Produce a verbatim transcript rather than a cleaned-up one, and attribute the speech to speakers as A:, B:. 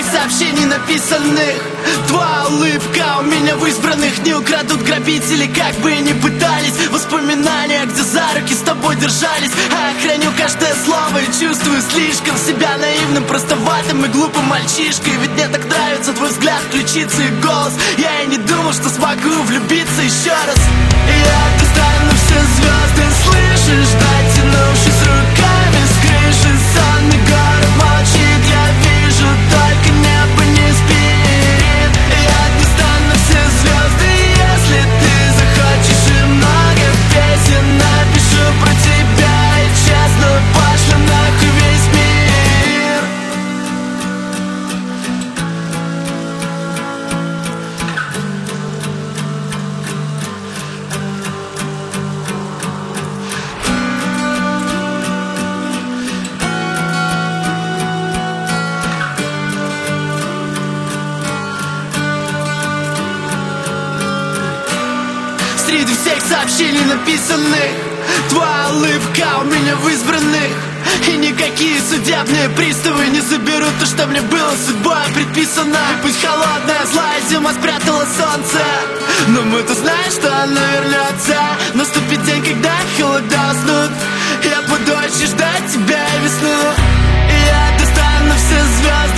A: сообщений написанных. Твоя улыбка у меня в избранных. Не украдут грабители, как бы ни пытались. Воспоминания, где за руки с тобой держались. А я храню каждое слово и чувствую слишком себя наивным, простоватым и глупым мальчишкой. Ведь мне так нравится твой взгляд, ключицы и голос. Я и не думал, что смогу влюбиться еще раз. Я достану все звезды, слышишь, дотянувшись руками с крыши. Сонный город молчит, я вижу, только небо не спит. Я достану все звезды, если ты захочешь, и много песен напишу про тебя. И честно пошлю нахуй весь мир. Среди всех сообщений написанных, твоя улыбка у меня в избранных. И никакие судебные приставы не заберут то, что мне было судьбой предписано. И пусть холодная злая зима спрятала солнце, но мы-то знаем, что оно вернется. Наступит день, когда холода уснут. Я буду очень ждать тебя и весну. И я достану все звезды,